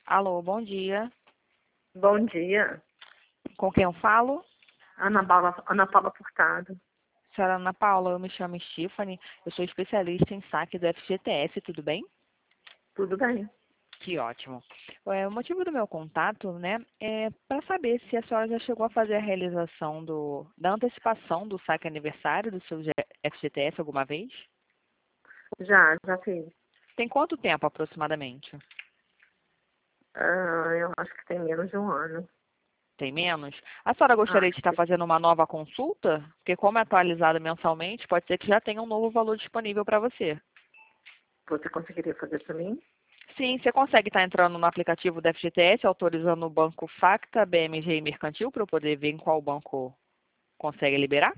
Alô, bom dia. Bom dia, Com quem eu falo? Ana Paula Furtado. Senhora Ana Paula, eu me chamo Stephanie, eu sou especialista em saque do FGTS, tudo bem? Tudo bem? Que ótimo. O motivo do meu contato, né, é para saber se a senhora já chegou a fazer a realização da antecipação do saque aniversário do seu FGTS alguma vez? Já fiz. Tem quanto tempo aproximadamente? Eu acho que tem menos de um ano. Tem menos? A senhora gostaria de Acho estar que fazendo uma nova consulta? Porque como é atualizado mensalmente, pode ser que já tenha um novo valor disponível para você. você conseguiria fazer para mim? Sim, você consegue estar entrando no aplicativo do FGTS, autorizando o banco Facta, BMG e Mercantil, para eu poder ver em qual banco consegue liberar?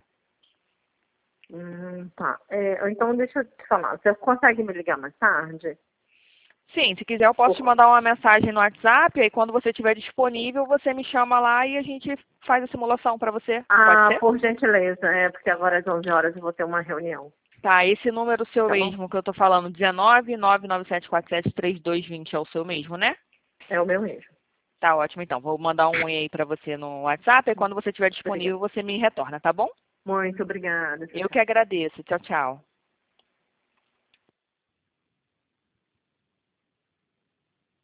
Tá. Então, deixa eu te falar. Você consegue me ligar mais tarde? Sim, se quiser eu posso te Por, mandar uma mensagem no WhatsApp, aí quando você estiver disponível, você me chama lá e a gente faz a simulação para você. Pode ser? por gentileza, porque agora às 11 horas eu vou ter uma reunião. Tá, esse número seu Tá bom? mesmo que eu tô falando, 19 997473220 é o seu mesmo, né? É o meu mesmo. Tá ótimo, então. Vou mandar um oi aí para você no WhatsApp, e quando você estiver Obrigada. disponível, você me retorna, tá bom? Muito obrigada. Tchau, Eu tchau. que agradeço. Tchau, tchau.